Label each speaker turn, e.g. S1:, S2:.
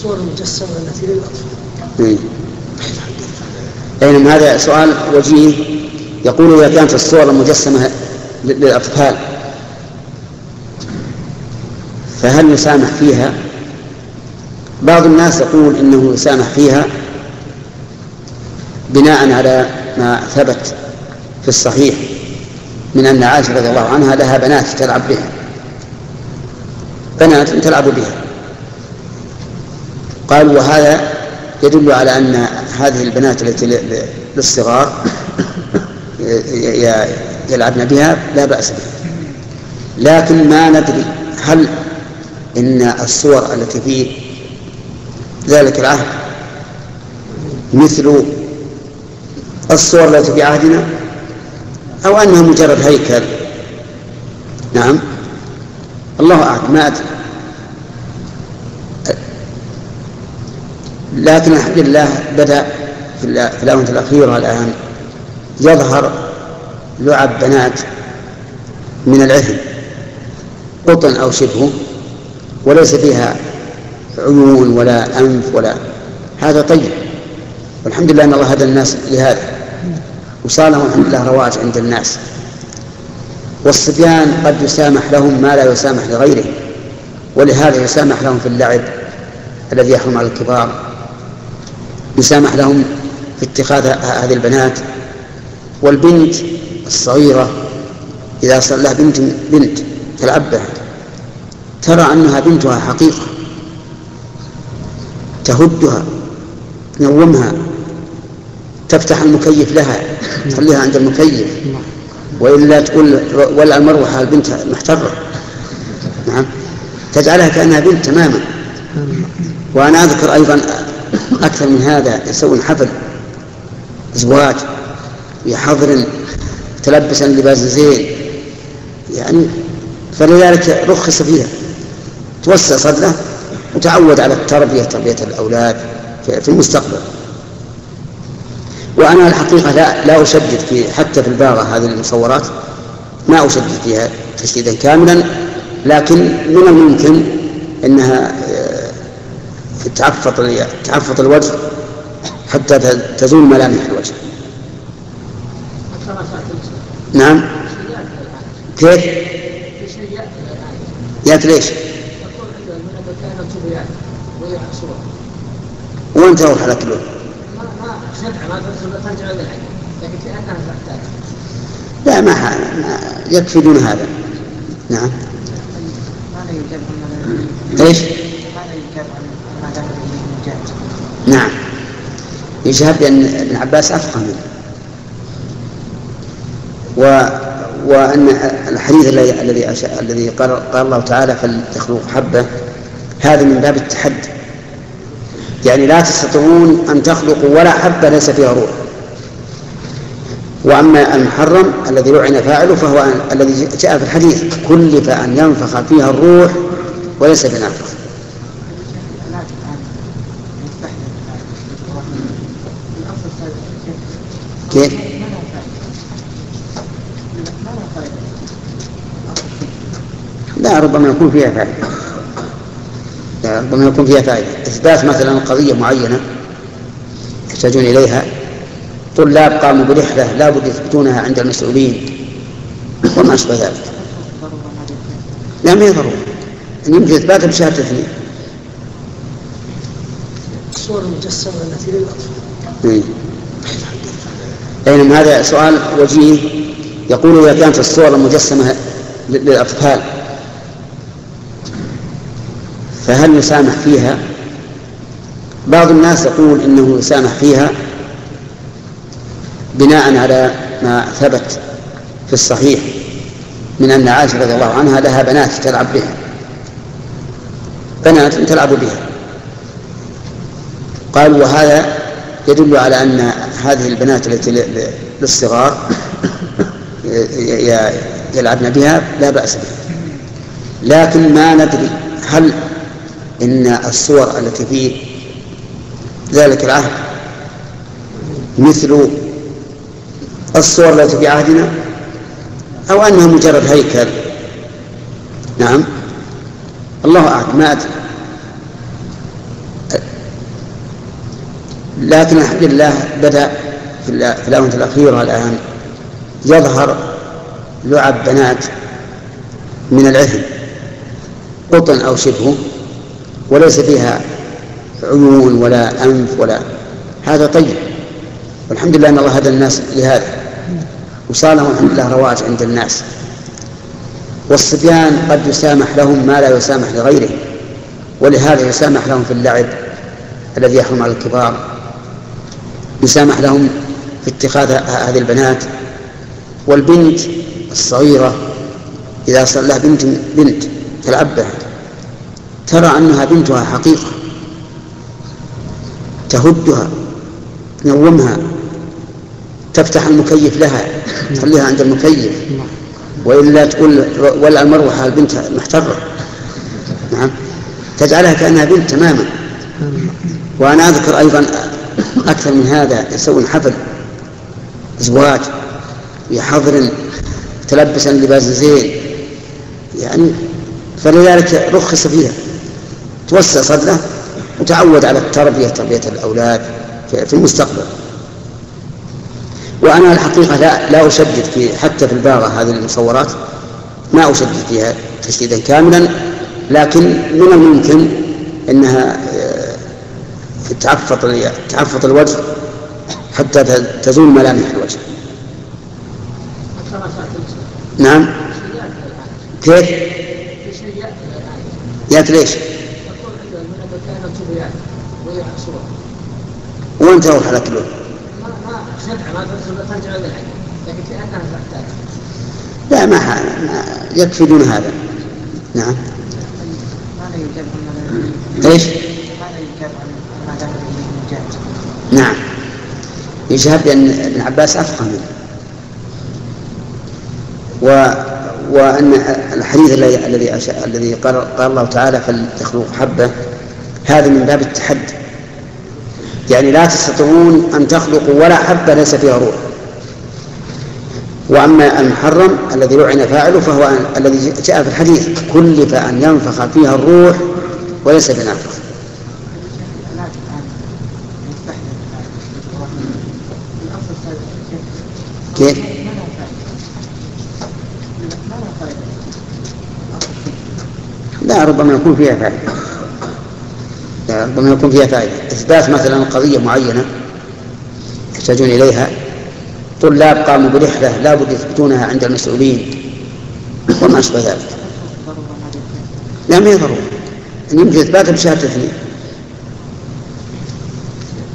S1: الصور المجسمة التي للأطفال.
S2: أين هذا سؤال وجيه. يقول إذا كانت الصور المجسمة للأطفال فهل يسامح فيها؟ بعض الناس يقول إنه يسامح فيها بناء على ما ثبت في الصحيح من أن عائشة رضي الله عنها لها بنات تلعب بها، بنات تلعب بها. قالوا وهذا يدل على أن هذه البنات التي للصغار يلعبن بها لا بأس بها، لكن ما ندري هل إن الصور التي في ذلك العهد مثل الصور التي في عهدنا أو أنها مجرد هيكل. نعم الله أعلم ما أدري، لكن الحمد لله بدأ في الآونة الأخيرة الآن يظهر لعب بنات من العهن قطن أو شبهه وليس فيها عيون ولا أنف ولا، هذا طيب والحمد لله أن الله هدى الناس لهذا وصار لهم الحمد لله رواج عند الناس. والصبيان قد يسامح لهم ما لا يسامح لغيره، ولهذا يسامح لهم في اللعب الذي يحرم على الكبار، يسامح لهم في اتخاذ هذه البنات. والبنت الصغيرة إذا صار لها بنت تلعب بها ترى أنها بنتها حقيقة، تهدها تنومها، تفتح المكيف لها تخليها عند المكيف، وإلا تقول ولا المروحة البنت محترة. نعم تجعلها كأنها بنت تماما. وأنا أذكر أيضا أكثر من هذا يسوون حفل زواج بحضر تلبسا لباس زين يعني، فلذلك رخص فيها توسع صدره وتعود على تربية الأولاد في المستقبل. وأنا الحقيقة لا أشدد في حتى في الباغة هذه المصورات ما أشدد فيها تشديدا كاملا، لكن من الممكن أنها تعفط الوجه حتى تزول ملامح الوجه. نعم كيف يأتي ليش وانت روح على كله لا ما يكفي دون هذا. نعم ايش نعم يجاب لأن ابن عباس أفقه منه، وأن الحديث الذي قال الله تعالى فلتخلق حبة هذا من باب التحدي، يعني لا تستطيعون أن تخلقوا ولا حبة ليس فيها روح. وأما المحرم الذي لعن فاعله فهو الذي جاء في الحديث كلف أن ينفخ فيها الروح وليس بنافخ. كيف؟ لا ربما يكون فيها فائدة، إثبات مثلا قضية معينة يحتاجون إليها، طلاب قاموا برحلة لا بد يثبتونها عند المسؤولين وما أشبه ذلك. لا ما يضروا أن يمكن إثباتها بشهادة اثنين.
S1: الصور المجسمة التي للأطفال.
S2: أين هذا سؤال وجيه. يقول إذا كانت الصور المجسمة للأطفال فهل يسامح فيها؟ بعض الناس يقول إنه يسامح فيها بناء على ما ثبت في الصحيح من أن عائشة رضي الله عنها لها بنات تلعب بها، بنات تلعب بها. قالوا وهذا يدل على أن هذه البنات التي للصغار يلعبن بها لا بأس بها، لكن ما ندري هل إن الصور التي في ذلك العهد مثل الصور التي في عهدنا أو أنها مجرد هيكل. نعم الله أعلم ما أدري، لكن الحمد لله بدأ في الآونة الأخيرة الآن يظهر لعب بنات من العهن قطن أو شبهه، وليس فيها عيون ولا أنف ولا، هذا طيب، والحمد لله أن الله هدى الناس لهذا، وصار لهم الحمد لله رواج عند الناس. والصبيان قد يسامح لهم ما لا يسامح لغيره، ولهذا يسامح لهم في اللعب الذي يحرم على الكبار، يسامح لهم في اتخاذ هذه البنات. والبنت الصغيرة إذا صار لها بنت تلعب بها ترى أنها بنتها حقيقة، تهدها تنومها، تفتح المكيف لها تخليها عند المكيف، وإلا تقول ولع المروحة البنت محترة، نعم، تجعلها كأنها بنت تماما. وأنا أذكر أيضا أكثر من هذا، يسوون حفل زواج بحضر تلبسا لباس زين يعني، فلذلك رخص فيها، توسع صدره وتعود على تربية الأولاد في المستقبل. وأنا الحقيقة لا أشدد في حتى في الباغة هذه المصورات، ما أشدد فيها تشديدا كاملا، لكن من الممكن أنها تعفط الوجه حتى تزول ملامح الوجه. نعم. كيف؟ يات ليش؟ وانت روح على كله. لا ما يكفي دون هذا. نعم. ايش؟ نعم، يجاب لأن ابن عباس أفقه منه، وأن الحديث الذي قال الله تعالى فلتخلق حبة، هذا من باب التحدي، يعني لا تستطيعون أن تخلقوا ولا حبة ليس فيها روح. وأما المحرم الذي لعن فاعله فهو الذي جاء في الحديث كلف أن ينفخ فيها الروح وليس بنافخ. كيف؟ لا، ربما يكون فيها فائدة، إثبات مثلا قضية معينة يحتاجون إليها، طلاب قاموا برحلة لا بد يثبتونها عند المسؤولين وما أشبه ذلك. لا، ما يضرون، أن يمكن إثباتها بشهادة اثنين.